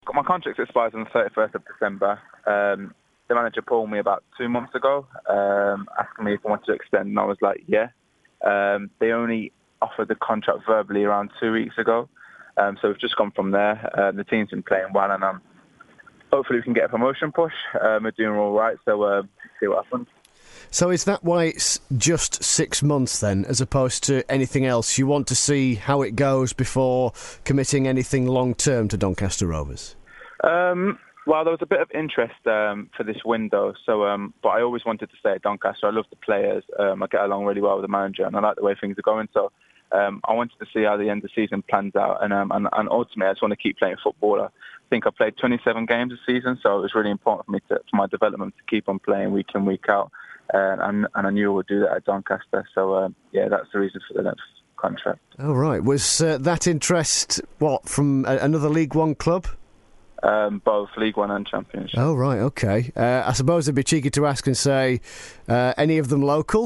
My contract expires on the 31st of December. The manager called me about 2 months ago, asking me if I wanted to extend, and I was like, yeah. They only offered the contract verbally around 2 weeks ago, so we've just gone from there. The team's been playing well, and hopefully we can get a promotion push. We're doing all right, so see what happens. So is that why it's just 6 months then, as opposed to anything else? You want to see how it goes before committing anything long-term to Doncaster Rovers? Well, there was a bit of interest for this window, but I always wanted to stay at Doncaster. I love the players. I get along really well with the manager, and I like the way things are going. So I wanted to see how the end of the season plans out, and ultimately I just want to keep playing football. I think I played 27 games this season, so it was really important for me for my development to keep on playing week in, week out. And I knew I would do that at Doncaster. So, that's the reason for the next contract. Oh, right. Was that interest, from another League One club? Both League One and Championship. Oh, right, OK. I suppose it'd be cheeky to ask and say, any of them local?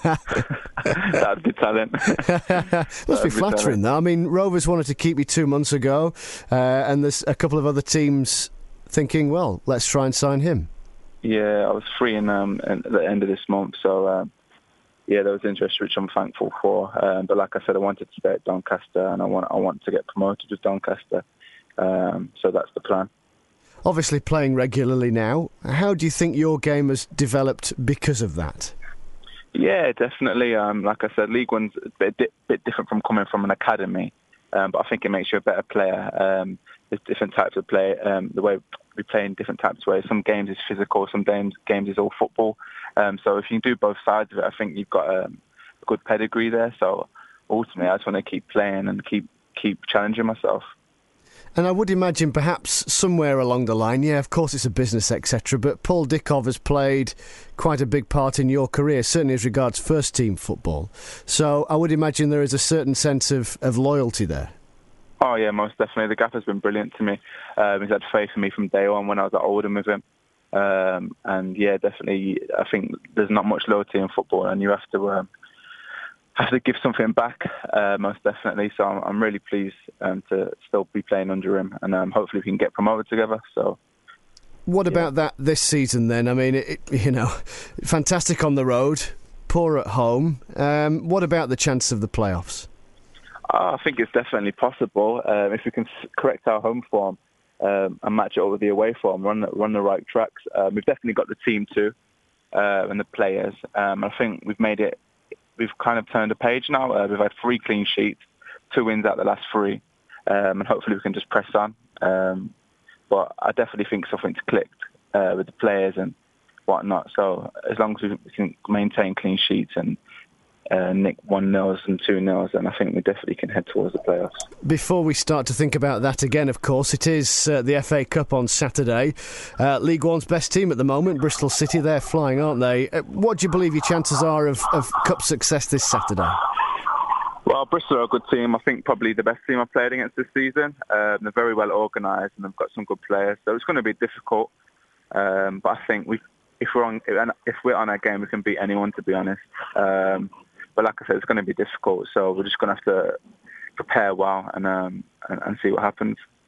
That'd be talent. Must be flattering, though. I mean, Rovers wanted to keep you 2 months ago, and there's a couple of other teams thinking, well, let's try and sign him. Yeah, I was free at the end of this month, so there was interest, which I'm thankful for. But like I said, I wanted to stay at Doncaster, and I want to get promoted with Doncaster. So that's the plan. Obviously, playing regularly now, how do you think your game has developed because of that? Yeah, definitely. Like I said, League One's a bit different from coming from an academy, but I think it makes you a better player. There's different types of play. The way we play in different types of ways. Some games is physical, some games is all football. So if you can do both sides of it, I think you've got a good pedigree there. So ultimately, I just want to keep playing and keep challenging myself. And I would imagine perhaps somewhere along the line, of course it's a business, etc., but Paul Dickov has played quite a big part in your career, certainly as regards first-team football. So I would imagine there is a certain sense of loyalty there. Oh, yeah, most definitely. The gaffer's been brilliant to me. He's had faith in me from day one when I was at Oldham with him. And, definitely, I think there's not much loyalty in football, and you have to give something back, most definitely. So I'm really pleased to still be playing under him, and hopefully we can get promoted together. So, what about that this season then? I mean, fantastic on the road, poor at home. What about the chance of the playoffs? I think it's definitely possible if we can correct our home form and match it up with the away form, run the right tracks. We've definitely got the team too and the players. I think we've made it. We've kind of turned a page now. We've had 3 clean sheets, 2 wins out of the last 3, and hopefully we can just press on. But I definitely think something's clicked with the players and whatnot. So as long as we can maintain clean sheets and nick 1-0s and 2-0s, and I think we definitely can head towards the playoffs. Before we start to think about that again, of course, it is the FA Cup on Saturday. League One's best team at the moment, Bristol City, they're flying, aren't they? What do you believe your chances are of Cup success this Saturday? Well, Bristol are a good team. I think probably the best team I've played against this season. They're very well organised and they've got some good players, so it's going to be difficult. But I think if we're on our game, we can beat anyone, to be honest. But like I said, it's going to be difficult, so we're just going to have to prepare well and see what happens.